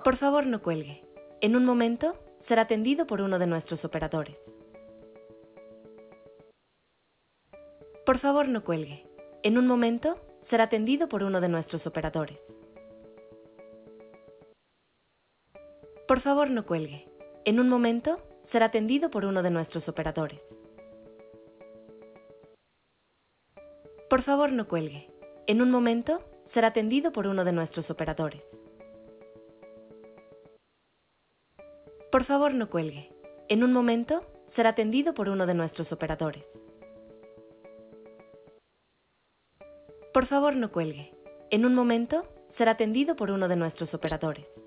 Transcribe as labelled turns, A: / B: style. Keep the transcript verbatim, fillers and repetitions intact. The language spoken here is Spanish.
A: Por favor, no cuelgue. En un momento, será atendido por uno de nuestros operadores. Por favor, no cuelgue. En un momento, será atendido por uno de nuestros operadores. Por favor, no cuelgue. En un momento, será atendido por uno de nuestros operadores. Por favor, no cuelgue. En un momento, será atendido por uno de nuestros operadores. Por favor, no cuelgue. En un momento, será atendido por uno de nuestros operadores. Por favor, no cuelgue. En un momento, será atendido por uno de nuestros operadores.